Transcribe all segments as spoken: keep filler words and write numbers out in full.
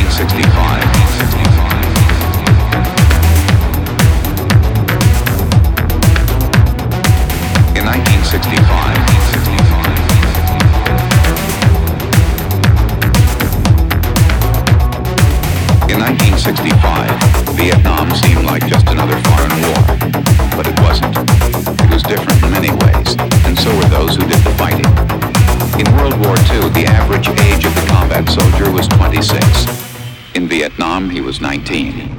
nineteen sixty-five. In nineteen sixty-five. In nineteen sixty-five, Vietnam seemed like just another foreign war. But it wasn't. It was different in many ways, and so were those who did the fighting. In World War Two, the average age of the combat soldier was twenty-six. In Vietnam, he was nineteen.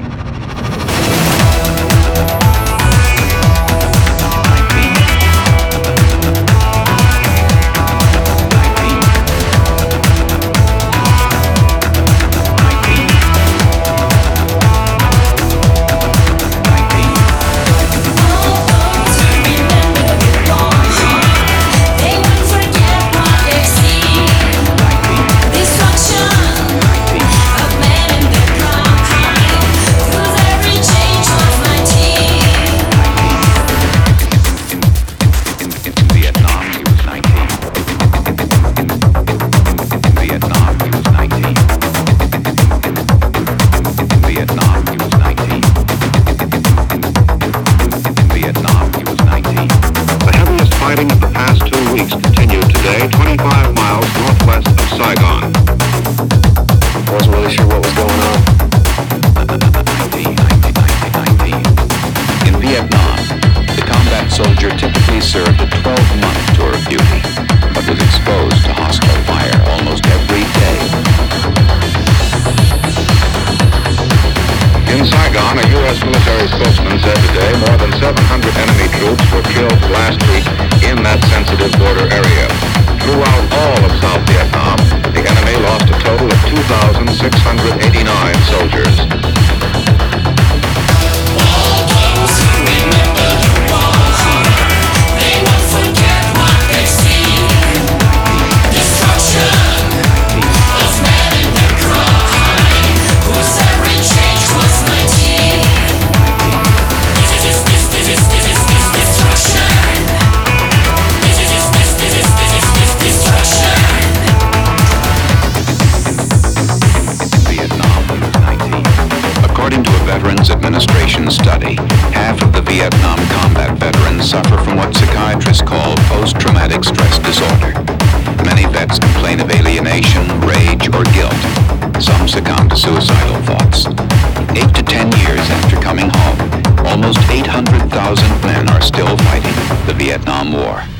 Study, half of the Vietnam combat veterans suffer from what psychiatrists call post-traumatic stress disorder. Many vets complain of alienation, rage, or guilt. Some succumb to suicidal thoughts. Eight to ten years after coming home, almost eight hundred thousand men are still fighting the Vietnam War.